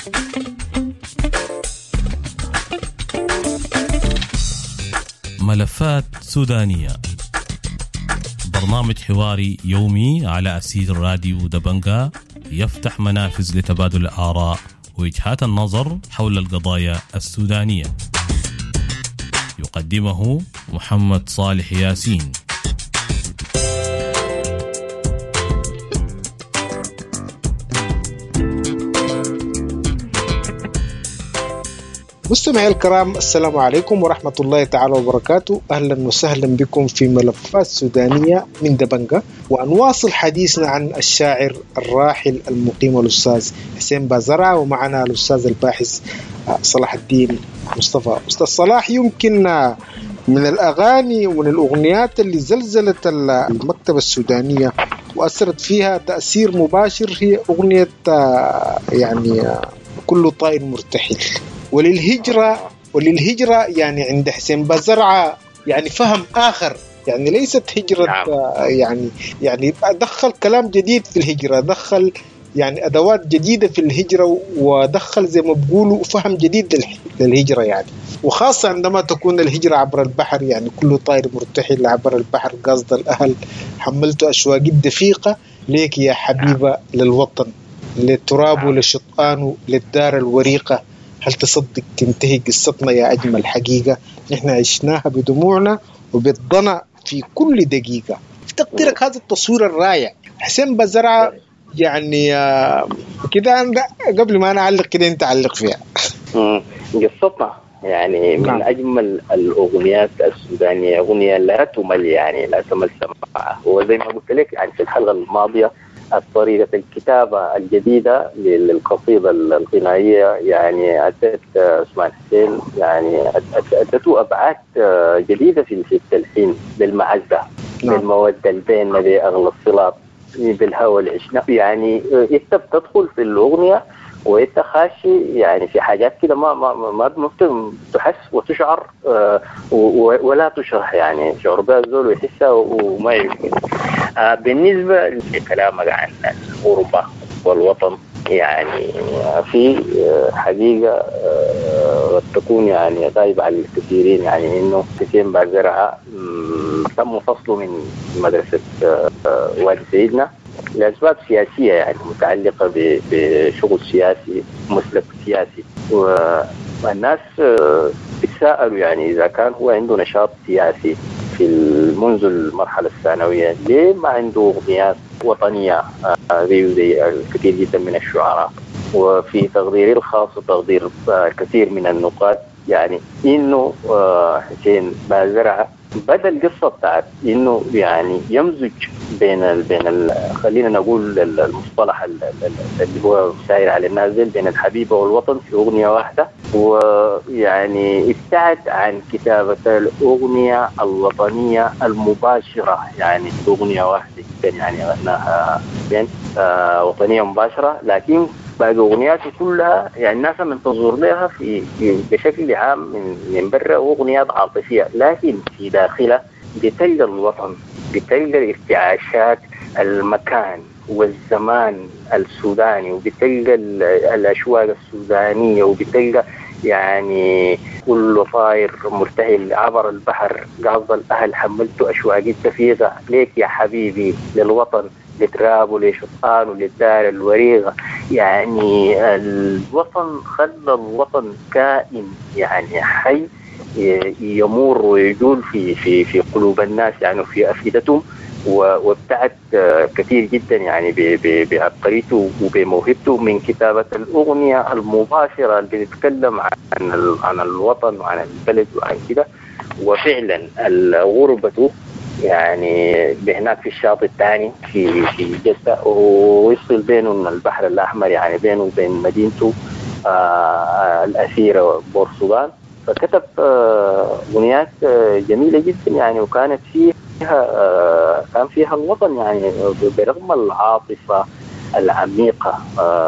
ملفات سودانية، برنامج حواري يومي على أثير راديو دبنجة يفتح منافذ لتبادل الآراء ووجهات النظر حول القضايا السودانية. يقدمه محمد صالح ياسين. مستمعي الكرام، السلام عليكم ورحمة الله تعالى وبركاته. أهلا وسهلا بكم في ملفات سودانية من دبنجة، ونواصل حديثنا عن الشاعر الراحل المقيم الأستاذ حسين بازرعة، ومعنا الأستاذ الباحث صلاح الدين مصطفى. أستاذ صلاح، يمكن من الأغاني ومن الأغنيات اللي زلزلت المكتبة السودانية وأثرت فيها تأثير مباشر هي أغنية كل طائر مرتحل. وللهجرة يعني عند حسين بازرعة يعني فهم آخر، يعني ليست هجرة. يعني دخل كلام جديد في الهجرة، دخل يعني أدوات جديدة في الهجرة، ودخل زي ما بقولوا فهم جديد للهجرة يعني. وخاصة عندما تكون الهجرة عبر البحر، يعني كل طائر مرتحل عبر البحر قصد الأهل، حملت أشواقي الدفيقة ليك يا حبيبة للوطن، للتراب وللشطآن للدار الوريقة، هل تصدق تنتهي قصتنا يا أجمل حقيقة، نحن عشناها بدموعنا وبالضنا في كل دقيقة. في تقديرك هذا التصوير الرائع حسين بازرعة، يعني كده قبل ما أنا أعلق كده أنت علق فيها. قصتنا يعني من أجمل الأغنيات السودانية، أغنية لا تمل، يعني لا تمل سماعها. وزي ما قلت لك يعني في الحلقة الماضية، طريقة الكتابة الجديدة للقصيدة الغنائية يعني أدت عثمان حسين، يعني أدته أبعاد جديدة في التلحين، بالمعزة، بالمودة البينة، بأغلى الصلات، بالهوى العشنا. يعني أنت بتدخل في الأغنية وأنت خاشي يعني في حاجات كده ما ممكن تحس وتشعر ولا تشرح، يعني شعور بها الزول ويحسها وما يمكن. بالنسبة لكلامك عن الغربة والوطن، يعني في حقيقة قد تكون يعني غايبة على الكثيرين، يعني إنه حسين بازرعة تم فصله من مدرسة والد سيدنا لأسباب سياسية، يعني متعلقة بشغل سياسي، مسلك سياسي. والناس بتساءلوا يعني إذا كان هو عنده نشاط سياسي في منذ المرحلة الثانوية، ليه ما عنده أغنيات وطنية زي الكثير جدا من الشعراء؟ وفي تقديري الخاص وتقدير كثير من النقاد، يعني إنه حسين بازرعة بدأ القصة بتاعت إنه يعني يمزج بين خلينا نقول المصطلح اللي هو سائر على الناس بين الحبيبة والوطن في أغنية واحدة، ويعني ابتعد عن كتابة الأغنية الوطنية المباشرة، يعني أغنية واحدة يعني غناها بين وطنية مباشرة، لكن باقي أغنياته كلها يعني الناس من تنظر لها في بشكل عام من برا أغنيات عاطفية، لكن في داخلها بتلقى الوطن، بتلقى الارتعاشات، المكان والزمان السوداني، وبتلقى الأشواق السودانية، وبتلقى يعني كل طائر مرتهل عبر البحر قصد الأهل، حملت أشواقي الدفيقة ليك يا حبيبي للوطن، لتراب ولشطآن وللدار الوريغة. يعني الوطن خلى الوطن كائن يعني حي يمر ويجول في قلوب الناس، يعني في أفئدتهم، وابتعد كثير جدا يعني بعبقريته وبموهبته من كتابة الأغنية المباشرة اللي بتتكلم عن الوطن وعن البلد وعن كده. وفعلا غربته يعني بهناك في الشاطئ الثاني في جدة، ويصل بينه البحر الأحمر، يعني بينه وبين مدينته الأثيرة بورسودان. فكتب أغنيات جميلة جدا يعني، وكانت كان فيها الوطن يعني برغم العاطفة العميقة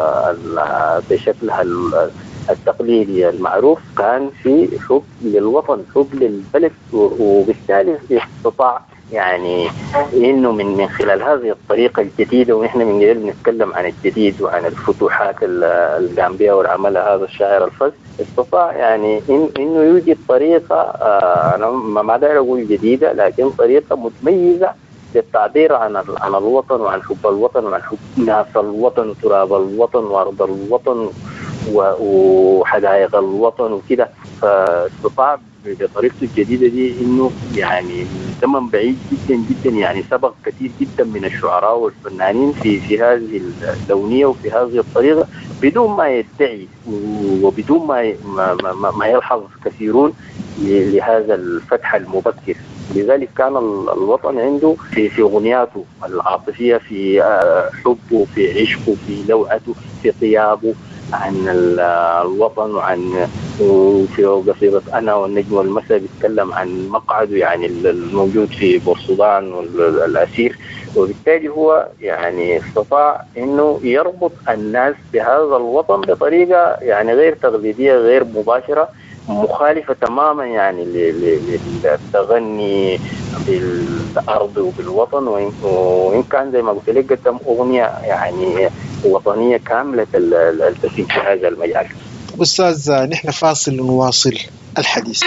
بشكلها التقليدي المعروف، كان في حب للوطن، حب للبلد، وبالتالي استطاع يعني إنه من خلال هذه الطريقة الجديدة، ونحن من قبل نتكلم عن الجديد وعن الفتوحات اللي قام بها والعملها هذا الشاعر الفذ، استطاع يعني إنه يوجد طريقة أنا ما داير أقول جديدة، لكن طريقة متميزة للتعبير عن الوطن وعن حب الوطن وعن حب ناس الوطن وتراب الوطن وأرض الوطن وحدائق الوطن وكده. فاستطاع بطريقته الجديدة دي إنه يعني زمن بعيد جدا جدا يعني سبق كثير جدا من الشعراء والفنانين في هذه اللونية وفي هذه الطريقة بدون ما يدعي وبدون ما يلحظ كثيرون لهذا الفتح المبكر. لذلك كان الوطن عنده في أغنياته العاطفية، في حبه، في عشقه، في لوعته، في طيابه عن الوطن، وعن في قصيدة أنا والنجم والمساء بيتكلم عن مقعده يعني الموجود في بورسودان والأسير. وبالتالي هو يعني استطاع إنه يربط الناس بهذا الوطن بطريقة يعني غير تقليدية، غير مباشرة، مخالفة تماما يعني للتغني بالأرض وبالوطن. وإن كان زي ما قلت لك قدم أغنية يعني وطنية كاملة التسيب في هذا المجال. أستاذ نحن فاصل ونواصل الحديث.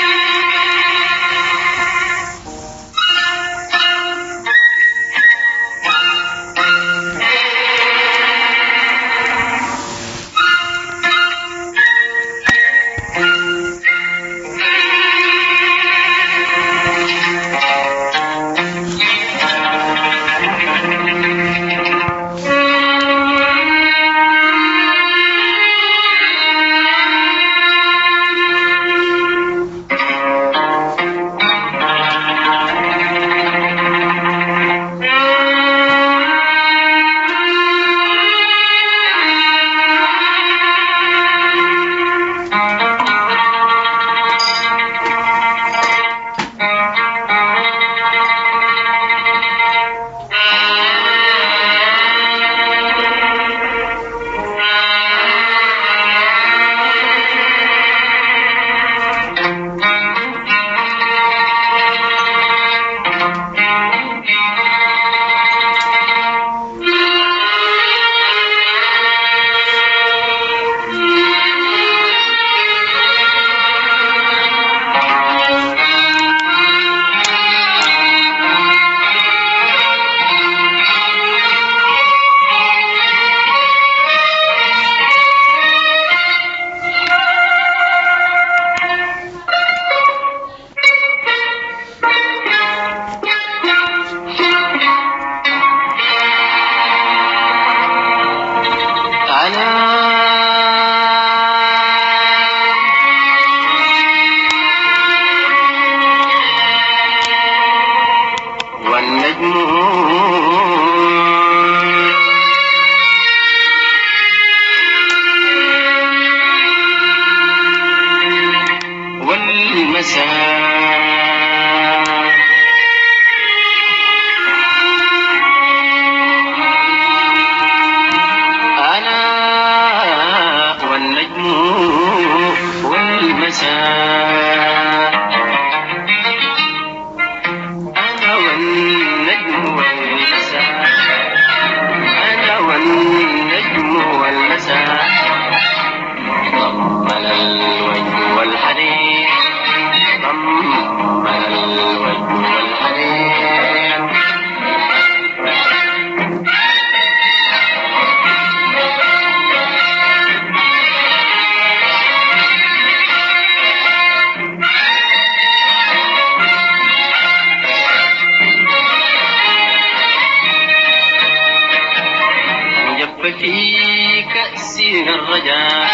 في كأسنا الرجاء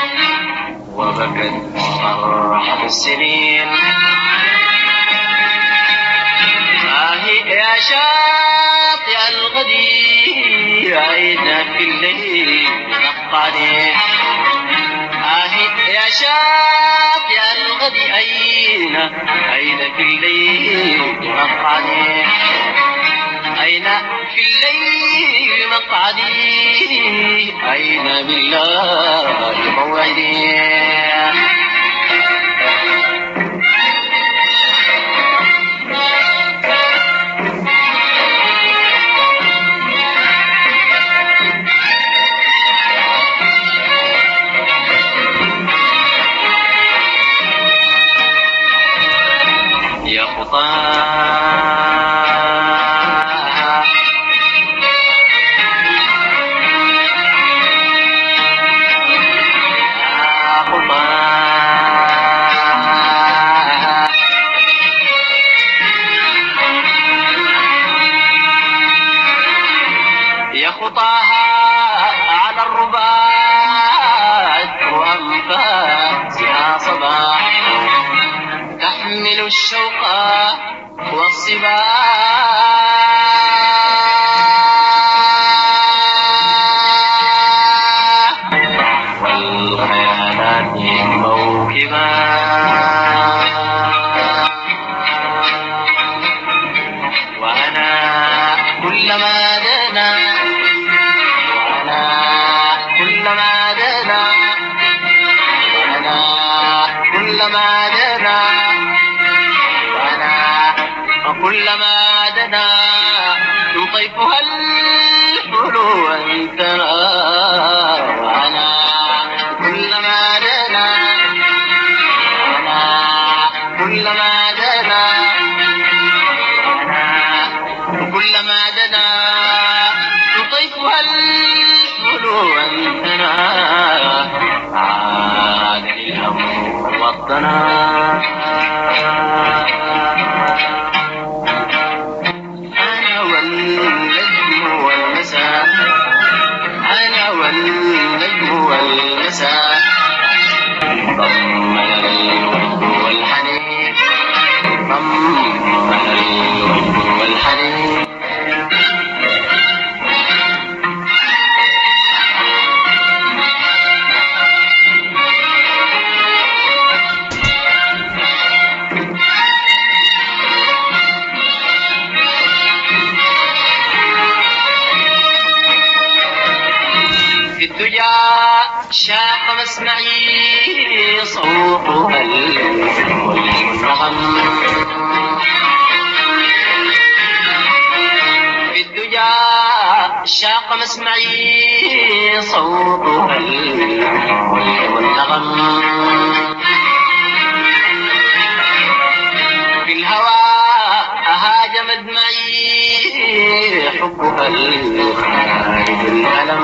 وبكت فرحة السنين. يا شاطئ الغدير أين في الليل نقعني. يا شاطئ الغد أين في الليل نقعني. أين في الليل مقعدي أين بالله موعدي. يا خطاها على الرباط وأنفاسها صباح تحمل الشوق والصباح والخيالات موكبا وأنا كلما دنا كلما دنا يطيفها الحلو انتنا وانا كلما دنا كلما دنا كلما دنا يطيفها الحلو انتنا عاد الهم والضنا شاق مسمعي صوتها النغم في الدجى شاق مسمعي صوتها النغم في الهوى أهاج مدمعي حبها الخارج الألم.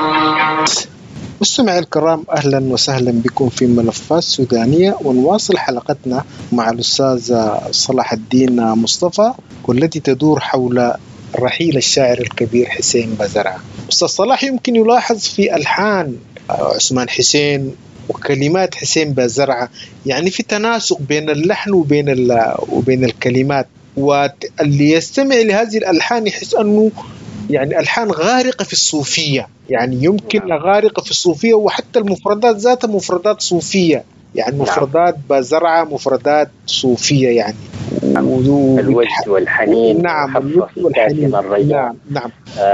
مستمعي الكرام، أهلا وسهلا بكم في ملفات سودانية، ونواصل حلقتنا مع الأستاذ صلاح الدين مصطفى، والتي تدور حول رحيل الشاعر الكبير حسين بازرعة. أستاذ صلاح، يمكن يلاحظ في ألحان عثمان حسين وكلمات حسين بازرعة يعني في تناسق بين اللحن وبين الكلمات، واللي يستمع لهذه الألحان يحس أنه يعني ألحان غارقة في الصوفية، يعني يمكن غارقة في الصوفية، وحتى المفردات ذاتها مفردات صوفية، يعني مفردات بازرعة مفردات صوفية، يعني الوجد والحنين. نعم، الوجد والحنين. نعم.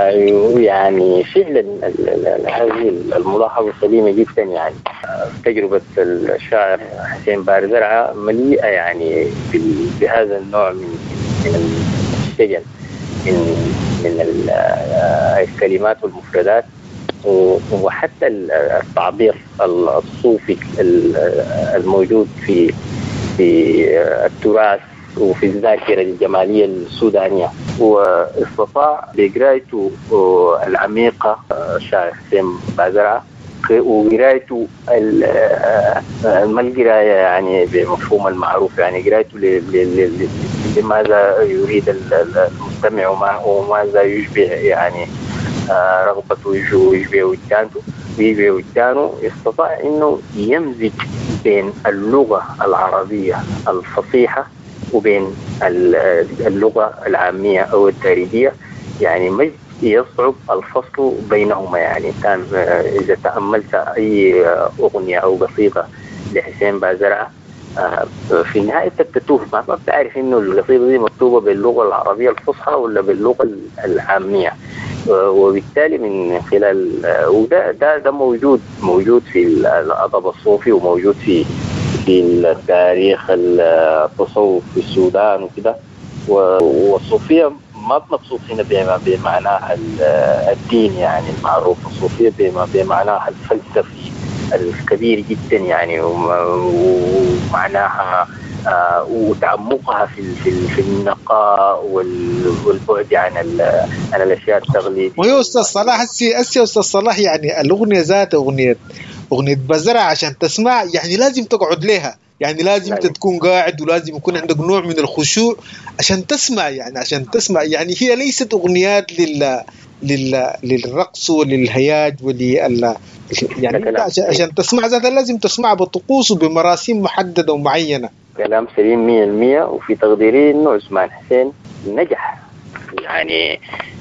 يعني فعلا هذه الملاحظة سليمة جدا. يعني تجربة الشاعر حسين بازرعة مليئة يعني بهذا النوع من الشجن، من الكلمات والمفردات، وحتى التعبير الصوفي الموجود في التراث وفي الذاكرة الجمالية السودانية. واستطاع بقرايته العميقة الشاعر حسين بازرعة وقرايته ما القراية يعني بمفهوم المعروف، يعني قرايته لماذا يريد المستمع وماذا يشبه يعني رغبته ويشبه وجدانه. استطاع انه يمزج بين اللغة العربية الفصيحة وبين اللغة العامية او الدارجية، يعني مجد يصعب الفصل بينهما. يعني إذا تأملت أي أغنية أو قصيدة لحسين بازرعة في النهاية تتوه، ما بتعرف إنه القصيدة دي مكتوبة باللغة العربية الفصحى ولا باللغة العامية. وبالتالي من خلال وده موجود في الأدب الصوفي، وموجود في التاريخ التصوف في السودان وكده. والصوفية ما بنقصد هنا بمعناها الدين يعني المعروف، الصوفية بمعناها الفلسفي الكبير جدا يعني، ومعناها وتعمقها في النقاء والبعد عن الاشياء التقليديه. ويا استاذ صلاح هسي استاذ صلاح يعني الاغنيه ذات اغنيه بزرع عشان تسمع يعني لازم تقعد لها، يعني لازم تكون قاعد ولازم يكون عندك نوع من الخشوع عشان تسمع، يعني هي ليست اغنيات للرقص وللهياج يعني عشان تسمع ذاتها لازم تسمع بطقوس وبمراسيم محددة ومعينة. كلام سليم 100%. وفي تقديري انه عثمان حسين نجح يعني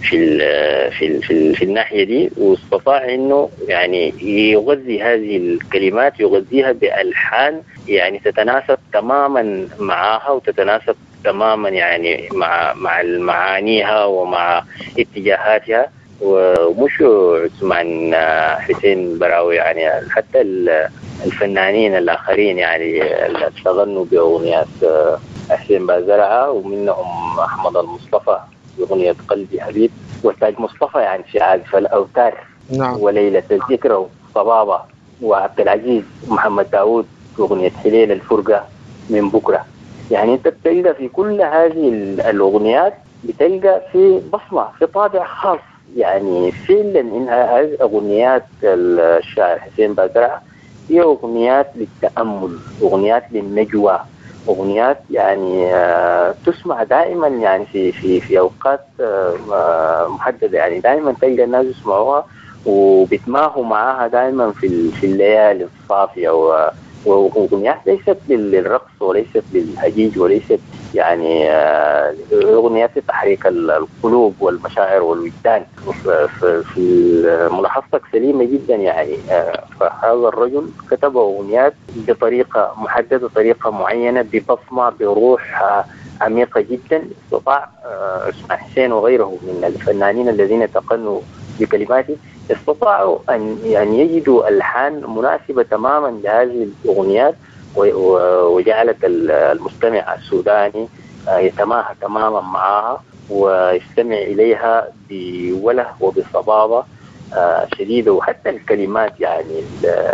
في الناحية دي، واستطاع انه يعني يغذي هذه الكلمات، يغذيها بألحان يعني تتناسب تماما معها وتتناسب تماما يعني مع معانيها ومع اتجاهاتها. ومش عثمان حسين براوي يعني حتى الفنانين الآخرين يعني اللي اشتغلوا بأغنيات حسين بازرعة، ومنهم أحمد المصطفى بأغنية قلبي حبيب، وتاج مصطفى يعني في عازف الأوتار. نعم. وليلة الذكرى وصبابة، وعبد العزيز محمد داود بأغنية حليل الفرقة من بكرة. يعني أنت بتلقى في كل هذه الأغنيات بتلقى في بصمة، في طابع خاص. يعني فعلا إنها هذه أغنيات الشاعر حسين بازرعة هي أغنيات للتأمل، أغنيات للنجوى، أغنيات يعني تسمع دائما يعني في أوقات محددة. يعني دائما تلقى الناس يسمعوها وبيتماهوا معها دائما في الليالي الصافية، وأغنيات ليست للرقص وليست للهجيج وليست يعني أغنيات لتحريك القلوب والمشاعر والوجدان. في ملاحظتك سليمة جدا يعني. فهذا الرجل كتب أغنيات بطريقة محددة، طريقة معينة، ببصمة، بروح عميقة جدا. استطاع عثمان حسين وغيره من الفنانين الذين تقنوا بكلماته استطاعوا أن يجدوا ألحان مناسبة تماما لهذه الأغنيات، وجعلت المستمع السوداني يتماهى تماما معها ويستمع إليها بوله وبصبابة شديدة. وحتى الكلمات يعني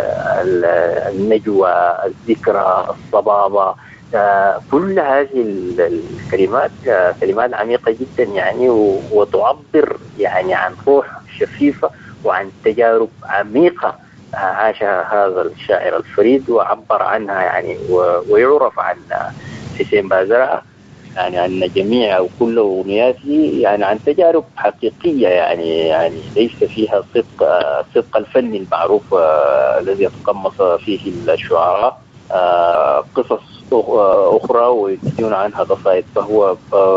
النجوى، الذكرى، الصبابة، كل هذه الكلمات كلمات عميقة جدا يعني، وتعبر يعني عن روح شفيفة وعن تجارب عميقة عاشها هذا الشاعر الفريد وعبر عنها يعني. ويعرف عن حسين بازرعة يعني عن جميع أو كل أغنياته يعني عن تجارب حقيقية يعني ليس فيها صدق الفن المعروف الذي يتقمص فيه الشعراء قصص أخرى ويكتبون عنها قصائد. فهو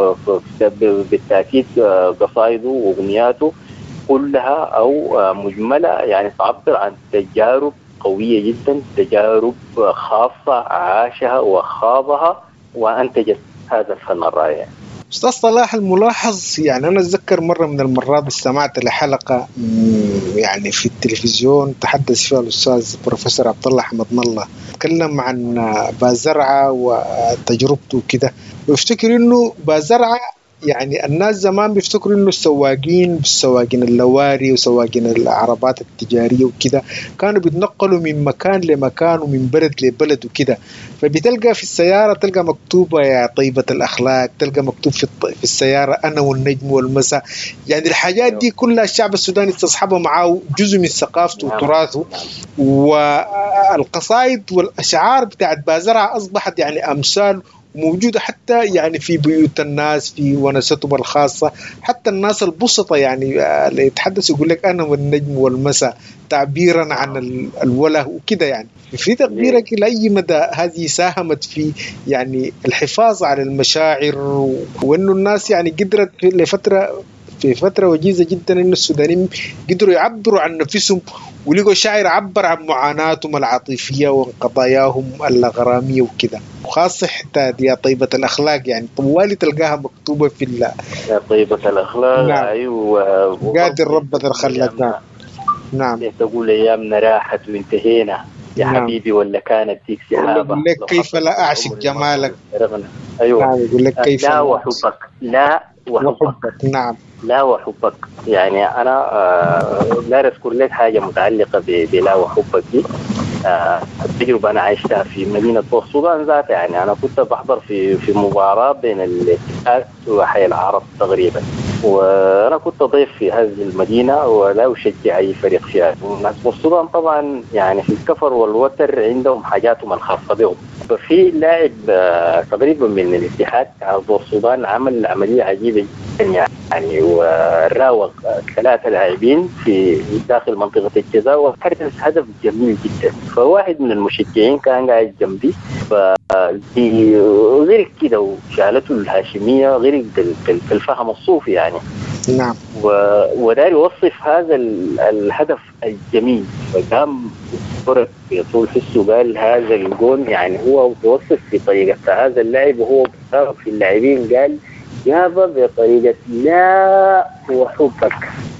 بالتأكيد قصائده وأغنياته كلها أو مجملة يعني تعبر عن تجارب قوية جدا، تجارب خاصة عاشها وخاضها وأنتجت هذا الفن الرائع. أستاذ صلاح، الملاحظ يعني أنا أتذكر مرة من المرات استمعت لحلقة يعني في التلفزيون تحدث فيها الأستاذ بروفيسور عبد الله حمد الله، تكلم عن بازرعة وتجربته وكده، ويفتكر إنه بازرعة يعني الناس زمان بيفتكروا إنه السواقين اللواري وسواقين العربات التجارية وكده كانوا بيتنقلوا من مكان لمكان ومن بلد لبلد وكده، فبتلقى في السيارة تلقى مكتوبة يا طيبة الأخلاق، تلقى مكتوب في السيارة أنا والنجم والمساء. يعني الحاجات دي كلها الشعب السوداني استصحبها معه جزء من ثقافته وتراثه. والقصائد والأشعار بتاعت بازرعة أصبحت يعني أمثال موجودة حتى يعني في بيوت الناس في ونستهم الخاصة، حتى الناس البسطة يعني اللي يتحدث يقول لك أنا والنجم والمساء تعبيرا عن الوله وكده. يعني في تقديرك لأي مدى هذه ساهمت في يعني الحفاظ على المشاعر، وإنه الناس يعني قدرت في فترة وجيزة جدا إن السودانيين قدروا يعبروا عن نفسهم ولقوا شاعر عبر عن معاناتهم العاطفية وقضاياهم الغرامية وكده، وخاصة حتى يا طيبة الأخلاق يعني طوالي تلقاها مكتوبة في يا طيبة الأخلاق. نعم. أيوة قادر رب ذا الخلاق. نعم. تقول أيامنا راحت وانتهينا يا نعم. حبيبي ولا كانت فيك سحابة، يقول لك كيف لا أعشق جمالك. أيوة. نعم. يقول لك كيف لا وحبك، لا وحبك. نعم. لا وحبك. يعني أنا لا أذكر لك حاجة متعلقة بلا وحبك دي، التجربة أنا عشتها في مدينة بورت السودان ذاتها. يعني أنا كنت بحضر في مباراة بين الاتحاد وحي العرب تقريبا، وأنا كنت ضيف في هذه المدينة ولا أشجع أي فريق فيها. والناس بورت السودان طبعا يعني في الكفر والوتر عندهم حاجاتهم الخاصة بهم. ففي لاعب تقريبا من الاتحاد على بورت السودان عمل عملية عجيبة جدا، يعني وراوغ 3 لاعبين في داخل منطقة الجزاء وحرز هدف جميل جدا. فواحد من المشجعين كان قاعد جنبي غرق كده وشالته الهاشمية، غرق في الفهم الصوفي يعني. نعم. وداري يوصف هذا الهدف الجميل، فقام فرق يطول حسه قال هذا الجون يعني هو بيوصف في طريقة هذا اللاعب، وهو في اللاعبين قال يابا بطريقة لا وحبك.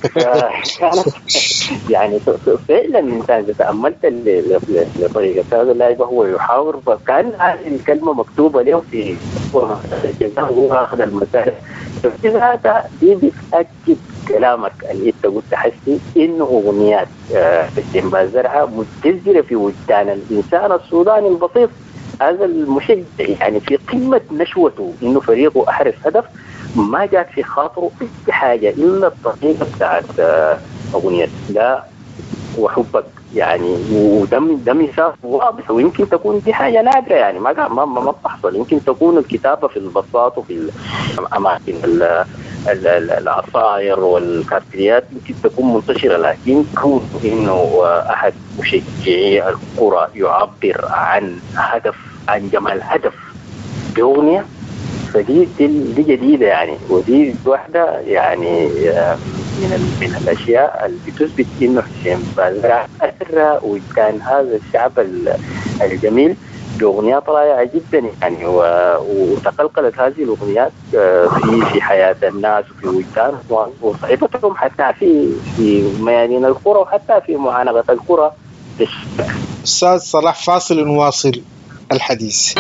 يعني فعلا الإنسان إذا تأملت لطريقة هذا اللاعب هو يحاور، فكان هذه الكلمة مكتوبة له في الجزاء وهو أخذ المسار. هذا دي بتأكد كلامك اللي انت قلت حسي انه اغنيات الجنباز زرعه متجذره في وجدان الانسان السوداني البسيط. هذا المشجع يعني في قمه نشوته انه فريقه احرز هدف، ما جات في خاطره اي حاجه الا الطريقه بتاعت اغنيه لا وحبك يعني. وده مثال واضح، ويمكن تكون دي حاجه نادره يعني ما بتحصل. يمكن تكون الكتابه في البساط وفي الاماكن العصائر والكارتريات يمكن تكون منتشره، لكن كون انه احد مشجعي الكره يعبر عن هدف، عن جمال هدف باغنيه، فدي جديده يعني. ودي واحده يعني من الاشياء اللي بتثبت انه حسين بازرع اثر وكان هذا الشعب الجميل باغنيات رائعه جدا يعني. وتقلقلت هذه الاغنيات في حياه الناس وفي وجدانهم وصحيفتهم حتى في ميادين القرى وحتى في معانقه القرى. استاذ صلاح فاصل نواصل الحديث.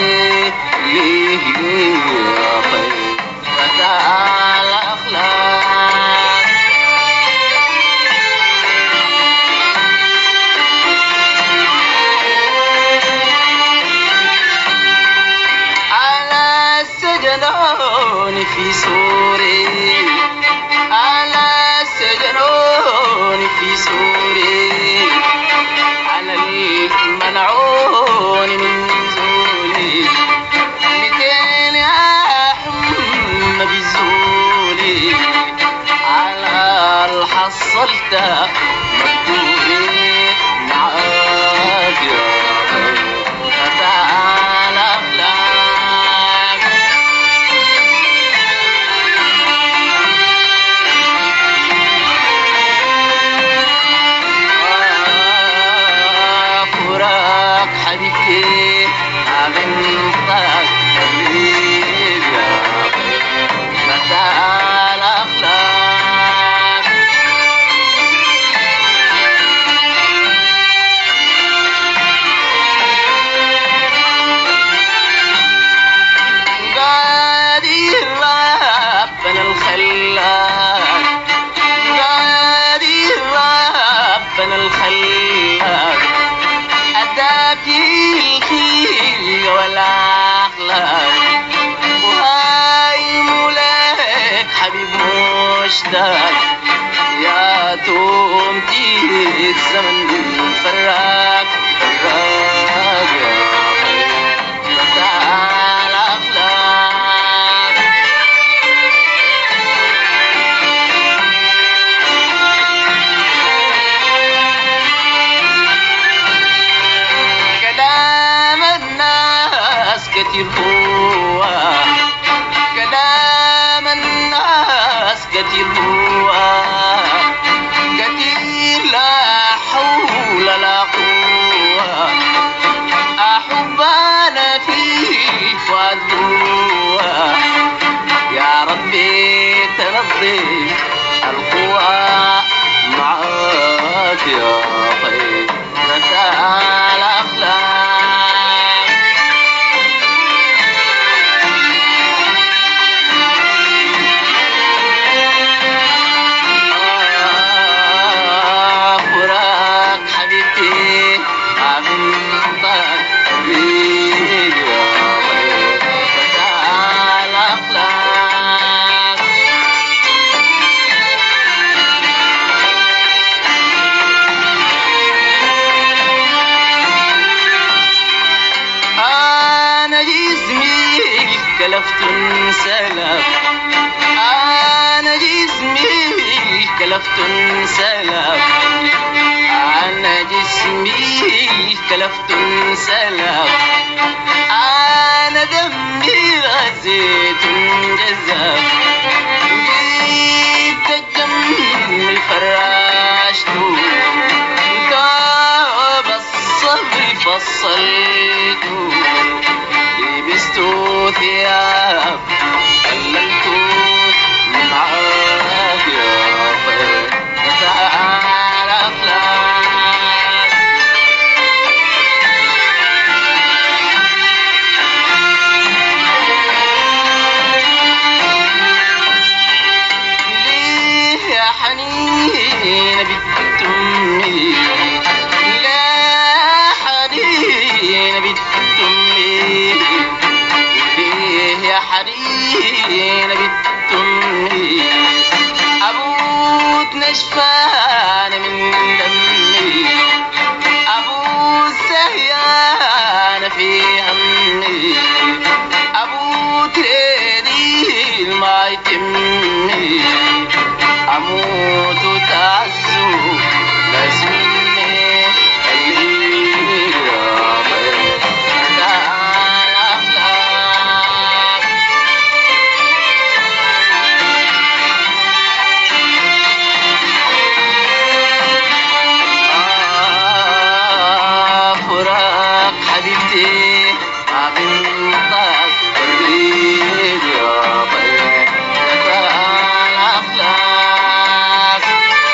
في سوري على السجنون في سوري على المنعون من زولي 200 يا حم بزولي على الحصلت مقدوري معاك يا تعالى يا تومتي الزمن فراق فراق يا تعال أخلاق كلام الناس كتير هو كلام الناس كتير هو كتير لا حول لا قوة أحب أنا فيك فادوة يا ربي تنظم القوى معاك يا خير نسأل أخلاق كلفت سلف أنا جسمي كلفت سلف أنا جسمي كلفت سلف أنا دمي غزيت جزاف جيت الجمل فراشته كاب الصبر فصلته لبسته ثياب قللته من عافية فتعالى أفلاك ليه يا حنين بنت أمي لا حنين بنت أمي ليه يا حنين بنت أمي أبوك نشفان من دمي أبوك سهيان في همي أبوك تريدي ما يتمي أموت وتعزو بس مني اللي رابط تعال أفلاك فراق حبيبتي ما بنطاق الريد رابط تعال أفلاك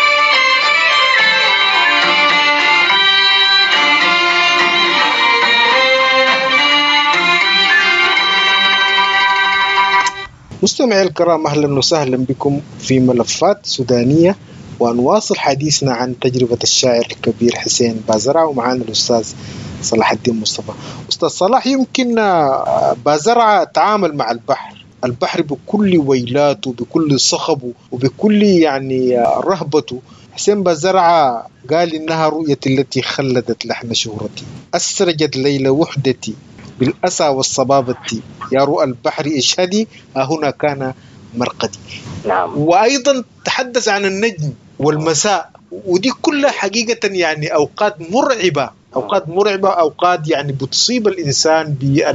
مستمعي الكرام، أهلا وسهلا بكم في ملفات سودانية، ونواصل حديثنا عن تجربة الشاعر الكبير حسين بازرعة، ومعانا الأستاذ صلاح الدين مصطفى. أستاذ صلاح، يمكن بازرعة تعامل مع البحر بكل ويلاته، بكل صخبه، وبكل يعني رهبته. حسين بازرعة قال إنها رؤيتي التي خلدت لحن شهرتي، أسرجت ليل وحدتي بالأسى والصبابة، يا رؤى البحر اشهدي هنا كان مرقدي. نعم. وأيضا تحدث عن النجم والمساء، ودي كلها حقيقة يعني أوقات مرعبة، أوقات يعني بتصيب الإنسان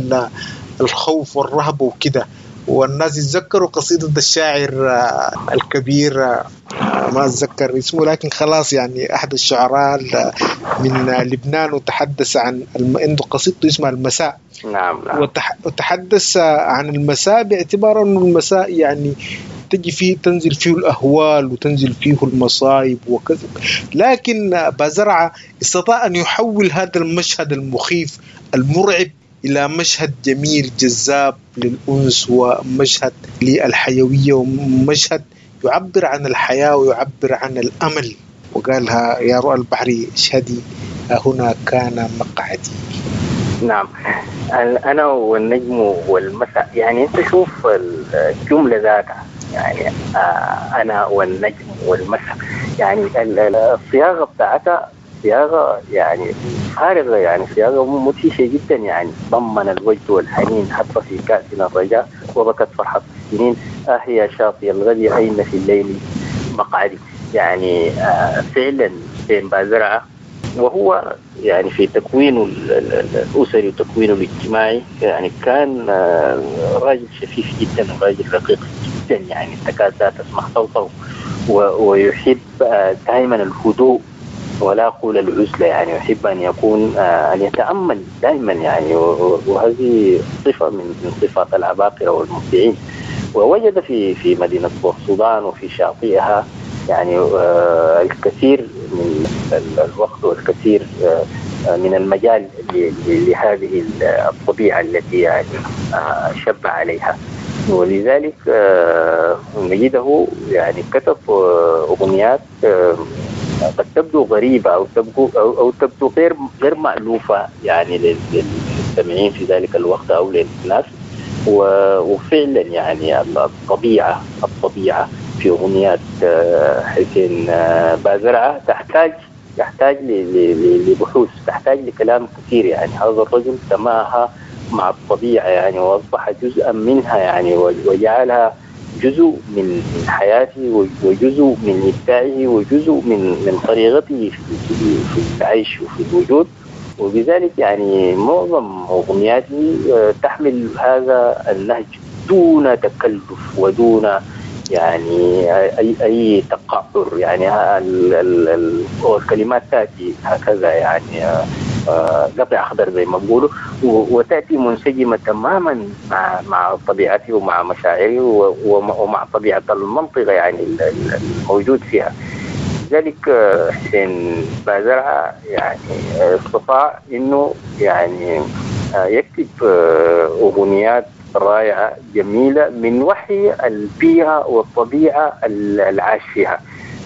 بالخوف والرهبة وكده. والناس يتذكروا قصيدة الشاعر الكبير، ما أتذكر اسمه، لكن خلاص يعني أحد الشعراء من لبنان، وتحدث عن عنده قصيدته اسمها المساء. نعم. وتحدث عن المساء باعتبار أنه المساء يعني تجي فيه تنزل فيه الأهوال وتنزل فيه المصايب وكذا. لكن بازرعة استطاع أن يحول هذا المشهد المخيف المرعب إلى مشهد جميل جذاب للأنس، ومشهد للحيوية، ومشهد يعبر عن الحياة ويعبر عن الأمل. وقالها يا رؤى البحر اشهدي هنا كان مقعدي. نعم. أنا والنجم والمساء، يعني أنت شوف الجملة ذاتها، يعني أنا والنجم والمساء، يعني الصياغة بتاعتها صياغة يعني فارغة، يعني صياغة مدهشة جدا، يعني ضمن الوجد والحنين حتى في كأسنا الرجاء وبكت فرحة السنين يا شاطئ الغد أين في الليل مقعدي. يعني فعلا حسين بازرعة، وهو يعني في تكوينه الأسري وتكوينه الاجتماعي يعني كان راجل شفيف جدا وراجل رقيق جدا، يعني تكاد لا تسمع صوته، ويحب دائما الهدوء ولا قول العزلة، يعني يحب أن يكون أن يتأمل دائما، يعني وهذه صفة من صفات العباقرة والمبدعين. ووجد في مدينة بورسودان وفي شاطئها يعني الكثير من الوقت والكثير من المجال لهذه الطبيعة التي يعني شب عليها. ولذلك نجده يعني كتب أغنيات قد تبدو غريبة أو تبدو غير مألوفة يعني للمستمعين في ذلك الوقت أو للناس. وفعلا يعني الطبيعة في أغنيات حسين بازرعة تحتاج لبحوث، تحتاج لكلام كثير. يعني هذا الرجل سماها مع الطبيعة يعني، وأصبح جزءا منها يعني، وجعلها جزء من حياته وجزء من إبداعه وجزء من طريقته في العيش وفي الوجود. وبذلك يعني معظم أغنياته تحمل هذا النهج دون تكلف ودون يعني أي تقعر يعني. الكلمات تأتي هكذا يعني قطع أخضر زي ما بقولوا، وتأتي منسجمة تماما مع طبيعته ومع مشاعره ومع طبيعة المنطقة يعني الموجود فيها. لذلك حسين بازرعة يعني استطاع إنه يعني يكتب أغنيات رائعة جميلة من وحي البيئة والطبيعة العاش فيها.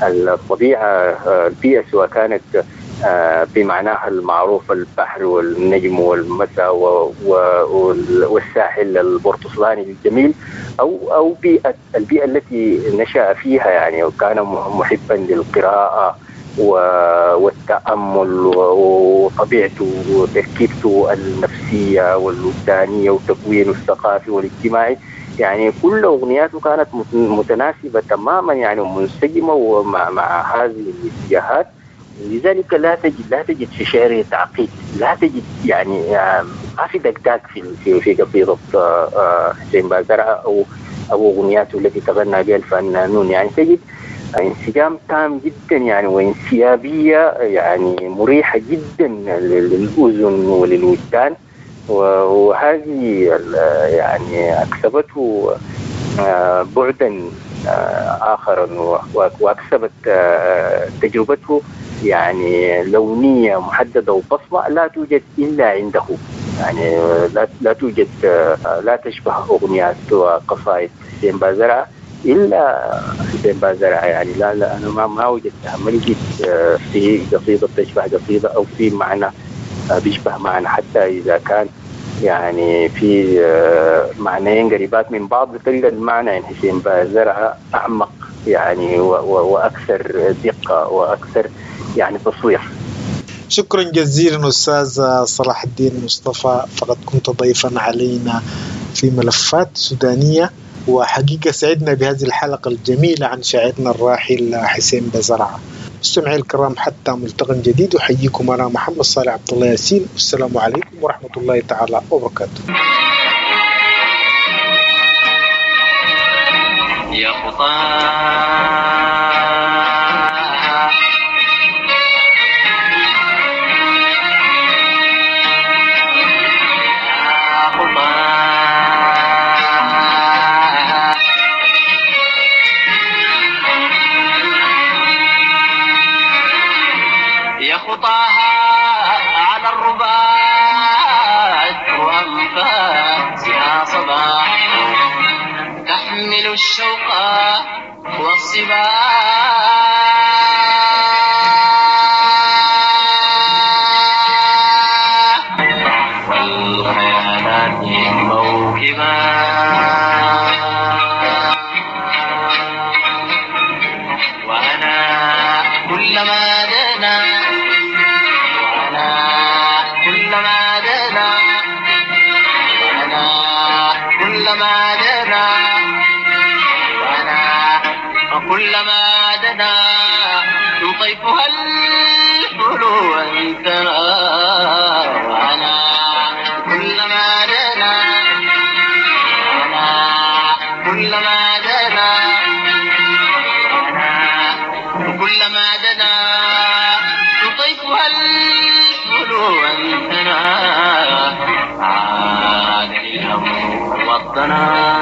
البيئة سواء كانت بمعناها المعروف البحر والنجم والمساء والساحل البرتقالي الجميل، أو البيئة التي نشأ فيها يعني، وكان محبا للقراءة والتأمل وطبيعته وتركيبته النفسية والوجدانية وتكوينه الثقافي والاجتماعي يعني. كل أغنياته كانت متناسبة تماما يعني ومنسجمة مع هذه الاتجاهات. لذلك لا تجد في شعره تعقيد، لا تجد يعني ما في دقداق في قصيدة حسين بازرعة أو أغنياته التي تغنى بها الفنانون يعني. تجد انسجام تام جدا يعني، وانسيابية يعني مريحة جدا للأذن وللوجدان. وهذه يعني أكسبته بعدا آخرا، وأكسبت تجربته يعني لونية محددة وبصمة لا توجد إلا عنده يعني. لا توجد، لا تشبه أغنيات وقصائد حسين بازرعة إلا حسين بازرعة يعني. لا أنا ما وجدتها، ما لقيت في قصيدة تشبه قصيدة أو في معنى بيشبه معنى، حتى إذا كان يعني في معنيين قريبات من بعض بتلقى المعنى يعني حسين بازرعة أعمق يعني وأكثر دقة وأكثر يعني تصوير. شكرا جزيلا أستاذ صلاح الدين مصطفى، فقد كنت ضيفا علينا في ملفات سودانية، وحقيقة سعدنا بهذه الحلقة الجميلة عن شاعرنا الراحل حسين بازرعة. مستمعي الكرام، حتى ملتقى جديد، وحييكم أنا محمد صالح عبد الله ياسين، والسلام عليكم ورحمة الله تعالى وبركاته. يا خطا خطاها على الرباط وأنفاسها صباح تحمل الشوق والصباح والخيالات موكبا وأنا كلما دنا كلما دنا يطيفها الحلو انتنا وانا كلما دنا كلما دنا كلما دنا يطيفها الحلو انتنا عاد الامر والضنا